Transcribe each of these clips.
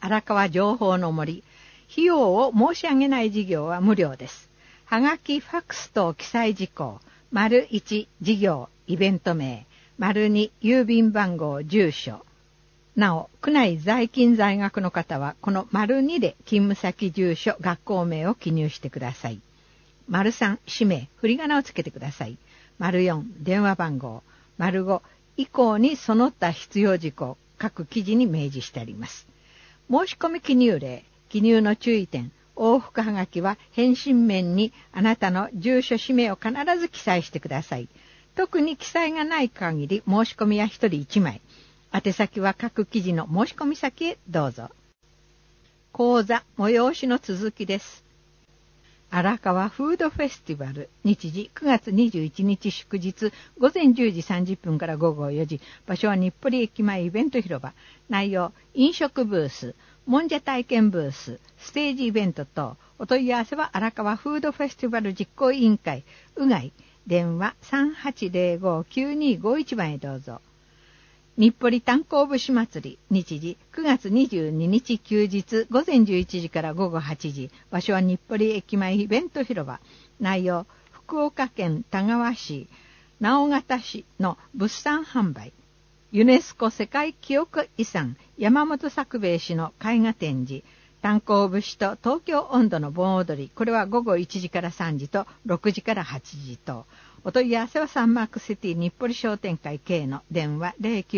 荒川情報の森。費用を申し上げない事業は無料です。はがき、ファックス等記載事項。1事業、イベント名。2郵便番号、住所。なお、区内在勤在学の方は、この2で勤務先、住所、学校名を記入してください。3、氏名、振り仮名をつけてください。4、電話番号。5、以降にその他必要事項、各記事に明示してあります。申し込み記入例、記入の注意点、往復はがきは返信面にあなたの住所氏名を必ず記載してください。特に記載がない限り申し込みは1人1枚。宛先は各記事の申し込み先へどうぞ。講座、催しの続きです。荒川フードフェスティバル、日時9月21日祝日、午前10時30分から午後4時、場所は日暮里駅前イベント広場。内容、飲食ブース、もんじゃ体験ブース、ステージイベント等。お問い合わせは荒川フードフェスティバル実行委員会、うがい、電話 3805-9251 番へどうぞ。日暮里炭鉱節祭り、日時9月22日休日、午前11時から午後8時、場所は日暮里駅前イベント広場。内容、福岡県田川市、直方市の物産販売。ユネスコ世界記憶遺産、山本作兵衛氏の絵画展示。炭鉱節と東京音頭の盆踊り。これは午後1時から3時と6時から8時と。お問い合わせはサンマークシティ日暮里商店会系の電話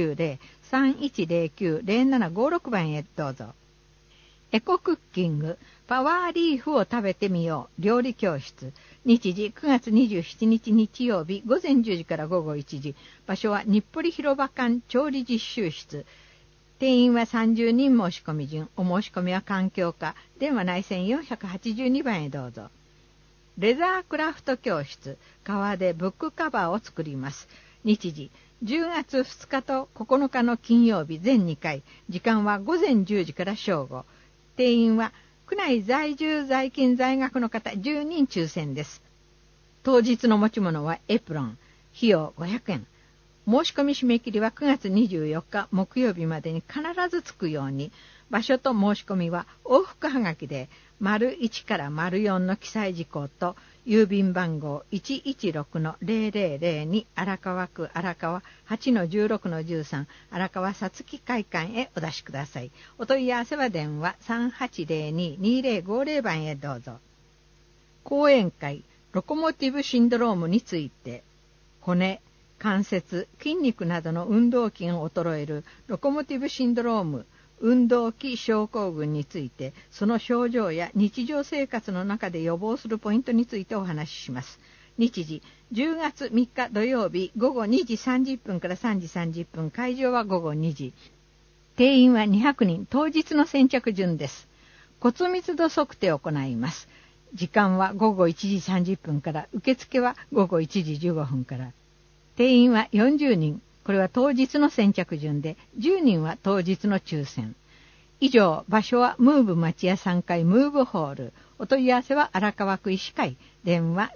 090-3109-0756 番へどうぞ。エコクッキング、パワーリーフを食べてみよう、料理教室。日時9月27日日曜日、午前10時から午後1時。場所は日暮里広場館調理実習室。定員は30人申し込み順。お申し込みは環境課。電話内線482番へどうぞ。レザークラフト教室、革でブックカバーを作ります。日時、10月2日と9日の金曜日全2回。時間は午前10時から正午。定員は区内在住在勤在学の方10人抽選です。当日の持ち物はエプロン。費用500円。申し込み締め切りは9月24日木曜日までに必ず着くように。場所と申し込みは往復はがきで1から4の記載事項と郵便番号 116-0002 荒川区荒川 8-16-13 荒川さつき会館へお出しください。お問い合わせは電話 3802-2050 番へどうぞ。講演会、ロコモティブシンドロームについて。骨、関節、筋肉などの運動器が衰えるロコモティブシンドローム運動器症候群について、その症状や日常生活の中で予防するポイントについてお話しします。日時、10月3日土曜日午後2時30分から3時30分、会場は午後2時。定員は200人、当日の先着順です。骨密度測定を行います。時間は午後1時30分から、受付は午後1時15分から。定員は40人。これは当日の先着順で、10人は当日の抽選。以上、場所はムーブ町屋3階ムーブホール。お問い合わせは荒川区医師会。電話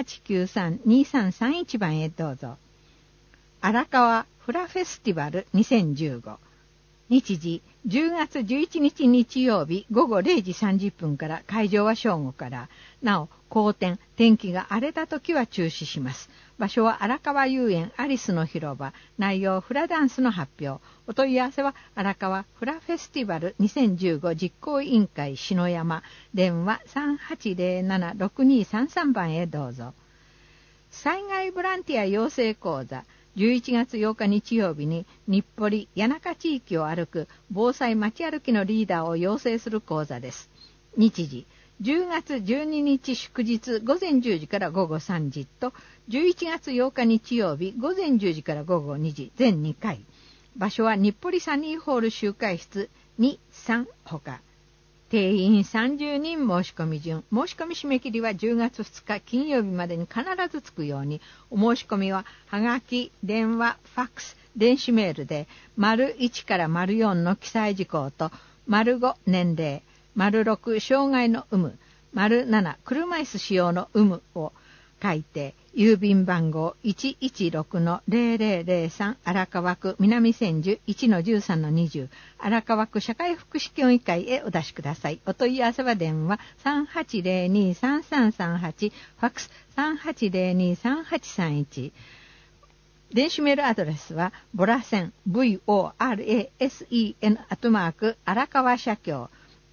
3893-2331 番へどうぞ。荒川フラフェスティバル2015。日時、10月11日日曜日午後0時30分から、会場は正午から。なお、好天、天気が荒れた時は中止します。場所は荒川遊園アリスの広場。内容、フラダンスの発表。お問い合わせは荒川フラフェスティバル2015実行委員会篠山。電話 3807-6233 番へどうぞ。災害ボランティア養成講座。11月8日日曜日に日暮里谷中地域を歩く防災街歩きのリーダーを養成する講座です。日時、10月12日祝日午前10時から午後3時と、11月8日日曜日午前10時から午後2時、全2回。場所は日暮里サニーホール集会室2、3ほか。定員30人申し込み順。申し込み締め切りは10月2日金曜日までに必ず着くように。お申し込みははがき、電話、ファックス、電子メールで1から4の記載事項と5年齢、6障害の有無、7車椅子使用の有無を書いて郵便番号 116-0003 荒川区南千住 1-13-20 荒川区社会福祉協議会へお出しください。お問い合わせは電話 3802-3338 ファックス 3802-3831。電子メールアドレスはボラセン VORASEN 荒川社協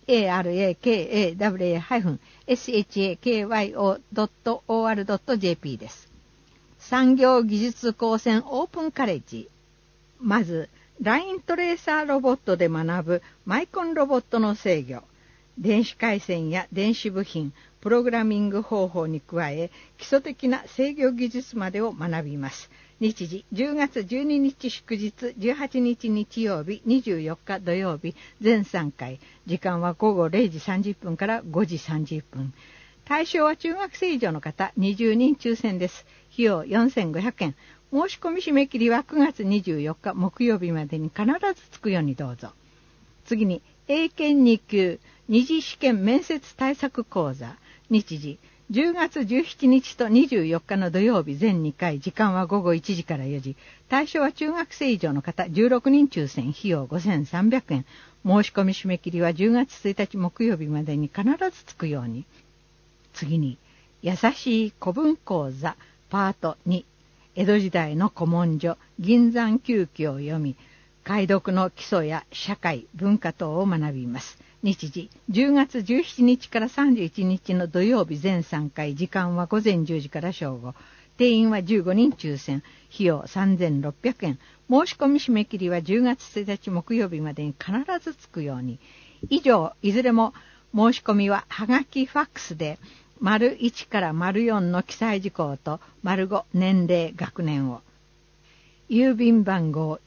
arakawa-shakyo.or.jp です。産業技術高専オープンカレッジ。まず、ライントレーサーロボットで学ぶマイコンロボットの制御、電子回線や電子部品、プログラミング方法に加え、基礎的な制御技術までを学びます。日時10月12日祝日、18日日曜日、24日土曜日、全3回。時間は午後0時30分から5時30分。対象は中学生以上の方、20人抽選です。費用4500円。申し込み締め切りは9月24日木曜日までに必ず着くようにどうぞ。次に、英検2級二次試験面接対策講座。日時10月17日と24日の土曜日全2回、時間は午後1時から4時。対象は中学生以上の方、16人抽選、費用5300円。申し込み締め切りは10月1日木曜日までに必ず着くように。次に、優しい古文講座パート2。江戸時代の古文書、銀山九記を読み、解読の基礎や社会、文化等を学びます。日時10月17日から31日の土曜日全3回、時間は午前10時から正午。定員は15人抽選、費用3600円。申し込み締め切りは10月1日木曜日までに必ず着くように。以上、いずれも申し込みははがきファックスで、1から4の記載事項と、5年齢学年を。郵便番号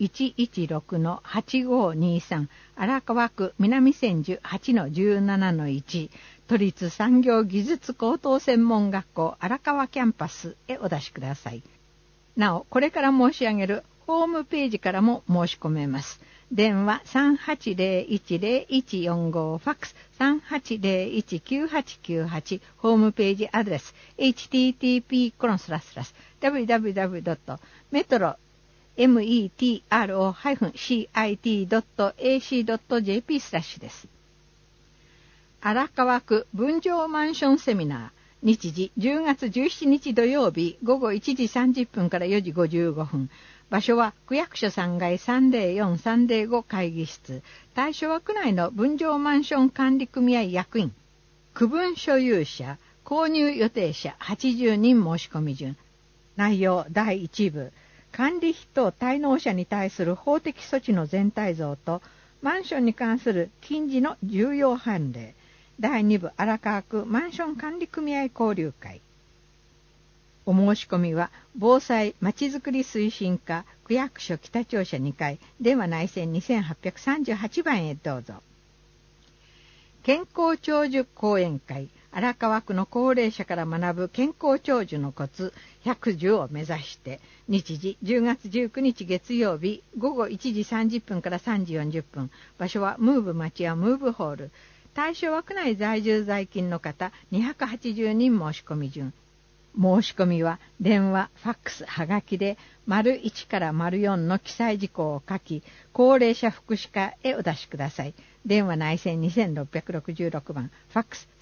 116-8523 荒川区南千住 8-17-1 都立産業技術高等専門学校荒川キャンパスへお出しください。なお、これから申し上げるホームページからも申し込めます。電話 3801-0145 ファックス 3801-9898 ホームページアドレス http://www.metro-cit.ac.jp/ です。荒川区分譲マンションセミナー。日時10月17日土曜日午後1時30分から4時55分。場所は区役所3階 304-305 会議室。対象は区内の分譲マンション管理組合役員。区分所有者、購入予定者80人申し込み順。内容第1部。管理費等滞納者に対する法的措置の全体像と、マンションに関する近似の重要判例。第2部荒川区マンション管理組合交流会。お申し込みは防災まちづくり推進課区役所北庁舎2階電話内線2838番へどうぞ。健康長寿講演会。荒川区の高齢者から学ぶ健康長寿のコツ100寿を目指して、日時10月19日月曜日午後1時30分から3時40分。場所はムーブ町屋ムーブホール。対象は区内在住在勤の方280人申し込み順。申し込みは電話、ファックス、はがきで1から4の記載事項を書き、高齢者福祉課へお出しください。電話内線2666番、ファックス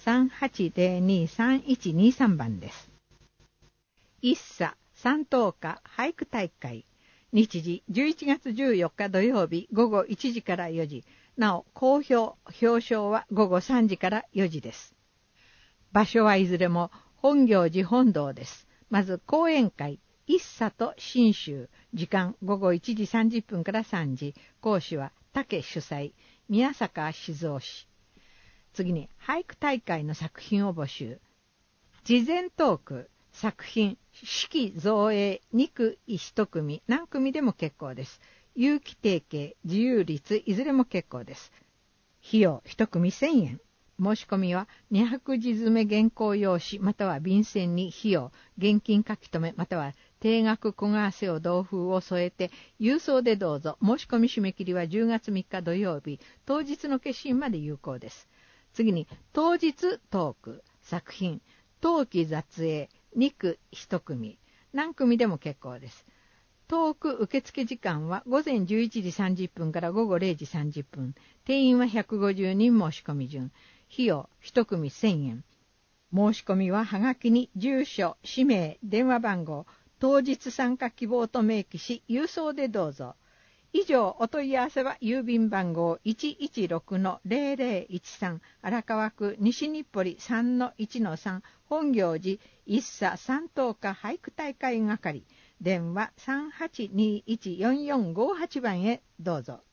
3802-3123番です。一茶三等家俳句大会。日時11月14日土曜日午後1時から4時。なお、好評、表彰は午後3時から4時です。場所はいずれも本行寺本堂です。まず講演会、一茶と新州。時間午後1時30分から3時。講師は竹主催、宮坂静雄氏。次に俳句大会の作品を募集。事前トーク、作品、式造営2句1組、何組でも結構です。有機定型、自由率、いずれも結構です。費用1組1000円。申し込みは200字詰め原稿用紙または便箋に費用、現金書き留めまたは定額小為替を同封を添えて郵送でどうぞ。申し込み締め切りは10月3日土曜日、当日の決心まで有効です。次に当日トーク、作品、陶器雑営2句1組。 何組でも結構です。トーク受付時間は午前11時30分から午後0時30分。定員は150人申し込み順。費用1組1000円。申し込みははがきに住所、氏名、電話番号、当日参加希望と明記し、郵送でどうぞ。以上、お問い合わせは郵便番号 116-0013 荒川区西日暮里 3-1-3 本行寺一茶三等家俳句大会係。電話 3821-4458 番へどうぞ。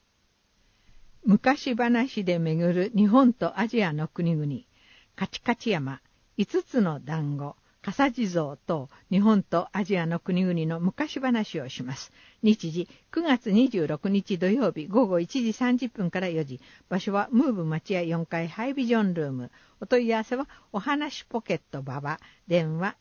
昔話で巡る日本とアジアの国々、カチカチ山、5つの団子、笠地蔵と日本とアジアの国々の昔話をします。日時9月26日土曜日午後1時30分から4時。場所はムーブ町屋4階ハイビジョンルーム。お問い合わせはお話ポケットババ。電話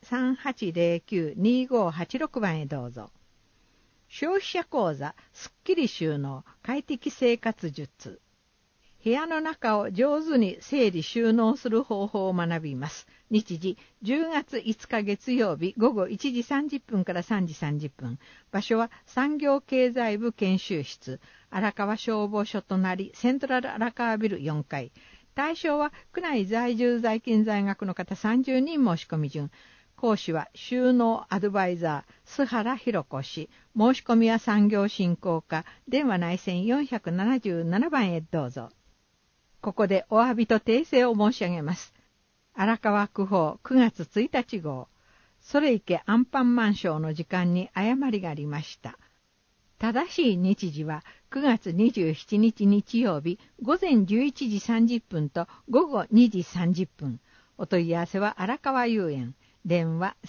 3809-2586 番へどうぞ。消費者講座すっきり収納快適生活術。部屋の中を上手に整理収納する方法を学びます。日時10月5日月曜日午後1時30分から3時30分。場所は産業経済部研修室、荒川消防署隣セントラル荒川ビル4階。対象は区内在住在勤在学の方30人申し込み順。講師は収納アドバイザー須原博子氏。申し込みは産業振興課。電話内線477番へどうぞ。ここでお詫びと訂正を申し上げます。荒川区報9月1日号、それいけアンパンマンショーの時間に誤りがありました。正しい日時は9月27日日曜日午前11時30分と午後2時30分。お問い合わせは荒川遊園。電話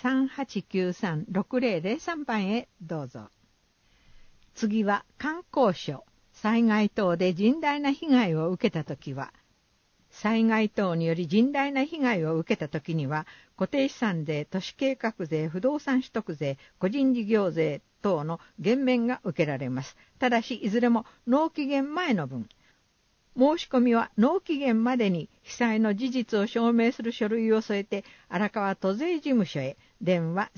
3893-6003 番へどうぞ。次は観光省。災害等で甚大な被害を受けたときは、災害等により甚大な被害を受けたときには、固定資産税、都市計画税、不動産取得税、個人事業税等の減免が受けられます。ただし、いずれも納期限前の分。申し込みは納期限までに被災の事実を証明する書類を添えて、荒川都税事務所へ、電話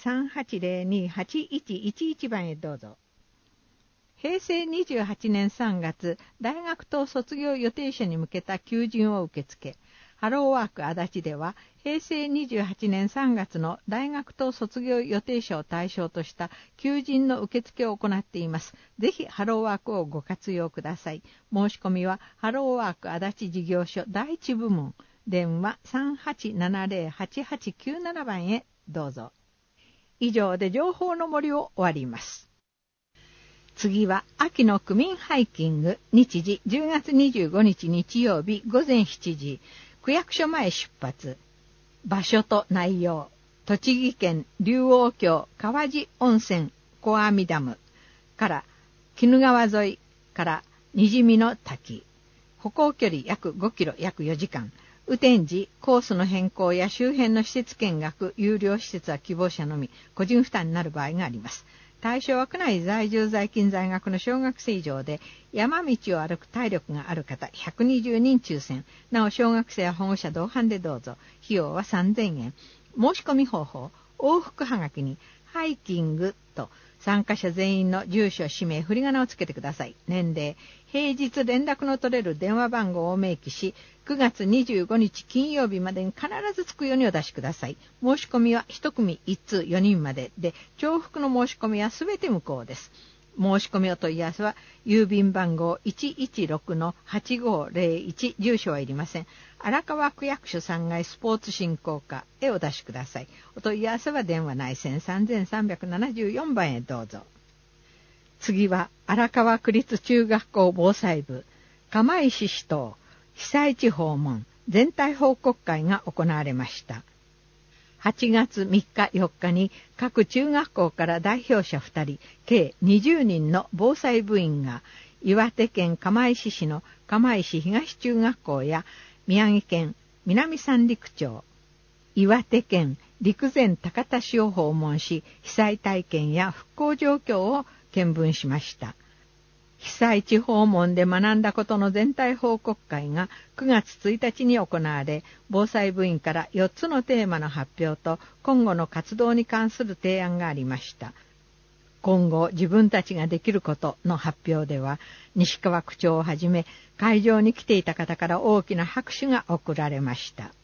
3802-8111 番へどうぞ。平成28年3月、大学等卒業予定者に向けた求人を受け付け、ハローワーク足立では、平成28年3月の大学等卒業予定者を対象とした求人の受付を行っています。ぜひハローワークをご活用ください。申し込みは、ハローワーク足立事業所第一部門、電話 3870-8897 番へどうぞ。以上で情報の森を終わります。次は秋の区民ハイキング。日時10月25日日曜日午前7時。区役所前出発。場所と内容。栃木県龍王峡川路温泉小網ダムから鬼怒川沿いから虹見の滝。歩行距離約5キロ約4時間。雨天時、コースの変更や周辺の施設見学、有料施設は希望者のみ、個人負担になる場合があります。対象は区内在住在勤在学の小学生以上で、山道を歩く体力がある方120人抽選。なお小学生や保護者同伴でどうぞ。費用は3000円。申し込み方法、往復はがきにハイキングと参加者全員の住所、氏名、振り仮名をつけてください。年齢、平日連絡の取れる電話番号を明記し、9月25日金曜日までに必ずつくようにお出しください。申し込みは1組1通4人までで、重複の申し込みはすべて無効です。申し込みお問い合わせは郵便番号 116-8501 住所はいりません。荒川区役所3階スポーツ振興課へお出しください。お問い合わせは電話内線3374番へどうぞ。次は荒川区立中学校防災部釜石市等被災地訪問全体報告会が行われました。8月3日4日に各中学校から代表者2人、計20人の防災部員が岩手県釜石市の釜石東中学校や宮城県南三陸町、岩手県陸前高田市を訪問し、被災体験や復興状況を見聞しました。 被災地訪問で学んだことの全体報告会が9月1日に行われ、防災部員から4つのテーマの発表と今後の活動に関する提案がありました。今後自分たちができることの発表では、西川区長をはじめ会場に来ていた方から大きな拍手が送られました。